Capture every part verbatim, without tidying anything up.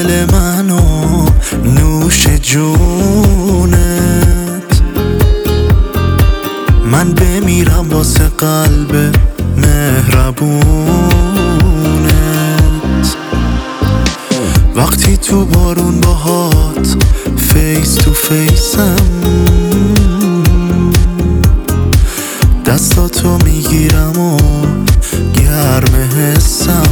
دل منو نوش جونت، من بمیرم واسه قلب مهربونت. وقتی تو بارون باهات فیس تو فیسم، دستاتو میگیرم و گرم حسم.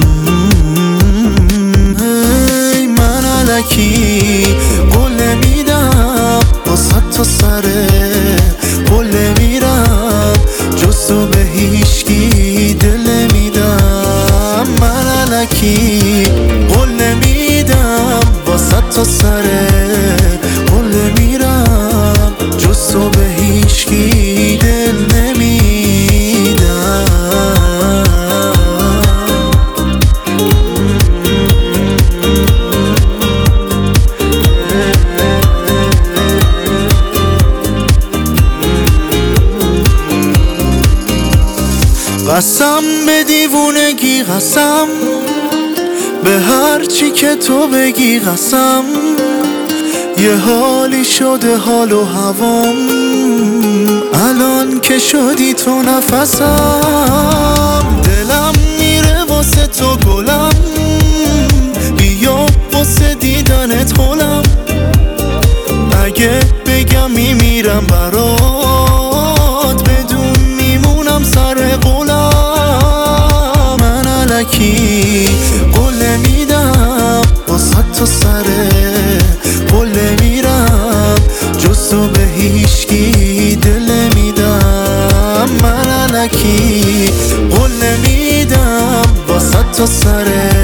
هی من الکی قول میدم واسه تو سره قول میرم، جز تو به هیچکی دل میدم. من الکی قول میدم واسه تو سره قول میرم، جز تو به هیچکی دل نمیدم. قسم به دیوونگی، قسم به هر چی که تو بگی، قسم یه حالی شده حال و هوام الان که شدی تو نفسم. دلم میره واسه تو گلم، بیا واسه دیدنت هلم. اگه بگم میمیرم برات، بدون میمونم سر قولم. من الکی قول میدم واسه تو سره قول میرم، جز تو به هیچکی دل میدم. من الکی قول میدم واسه تو سره